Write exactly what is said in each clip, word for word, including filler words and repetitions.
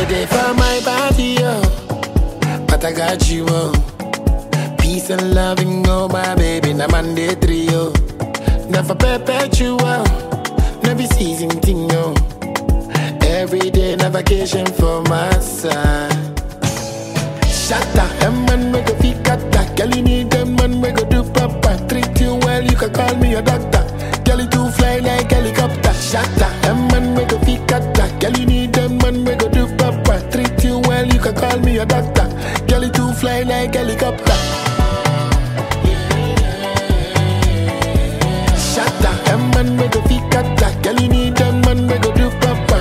the day for my party, yo. But I got you, oh. Peace and loving, oh my baby, na Monday three, yo. Never perpetual, never season thing, yo. Every day, na vacation for my side. Shatta, them man we go fi kata. Girl, you need them man we go do proper. Treat you well, you can call me a doctor. Girl, you too fly like helicopter. Shatta, them man we go fi kata. Girl, you need them man we go do proper. Treat you well, you can call me a doctor. Girl, you too fly like helicopter. Shatta, them man we go fi kata. Girl, you need them man we go do proper.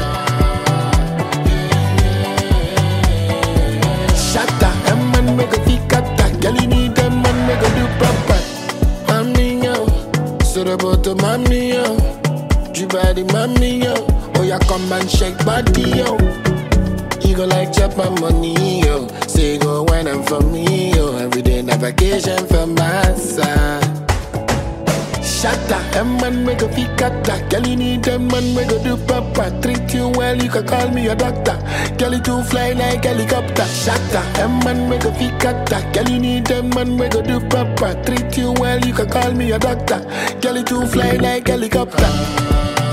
Shatta, them man we go fi kata. Girl, you need them man we go do proper. Mami yo, so the bottom mami yo, you body mami yo. Oh yeah, come and shake body yo. You go like chop my money yo. Say go wine and for me yo. Every day na vacation from my side. Shatta, them man we go fi kata. Girl, you need them man we go do proper. Treat you well, you can call me a doctor. Girl, you too fly like helicopter. Shatta, them man we go fi kata. Girl, you need them man we go do proper. Treat you well, you can call me a doctor. Girl, you too fly like helicopter.